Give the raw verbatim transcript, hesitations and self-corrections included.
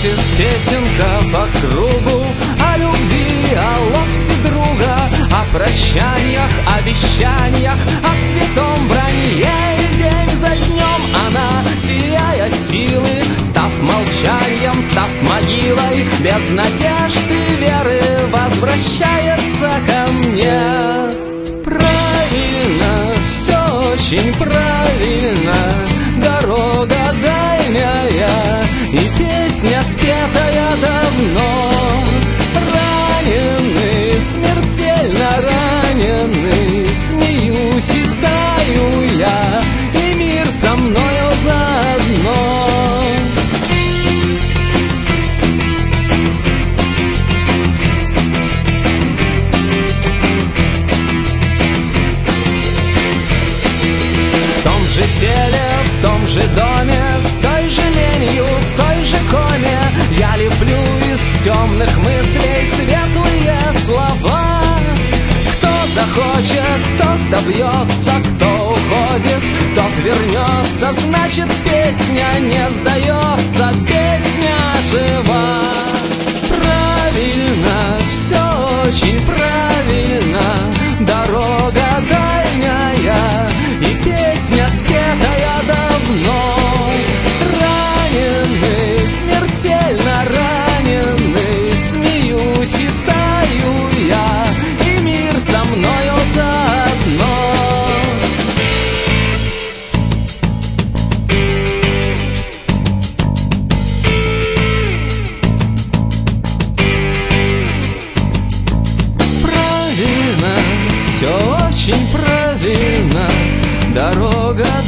Крутит песенка по кругу о любви, о локте друга, о прощаниях, обещаниях, о святом вранье. И день за днем она, теряя силы, став молчанием, став могилой, без надежды и веры возвращается ко мне. Правильно, все очень правильно, дорога дальняя и песня, спетая давно. Раненый, смертельно раненый, смеюсь и таю я, и мир со мною заодно. В том же теле, в том же доме, с той же ленью, в той же коме я леплю из темных мыслей светлые слова. Кто захочет, тот добьется, кто уходит, тот вернется. Значит, песня не сдается, песня жива. Правильно, все очень правильно, дорога дальняя и песня, спетая давно. Раненый, смертельно раненый, смеюсь и таю я, и мир со мною заодно. Правильно, все очень правильно, дорога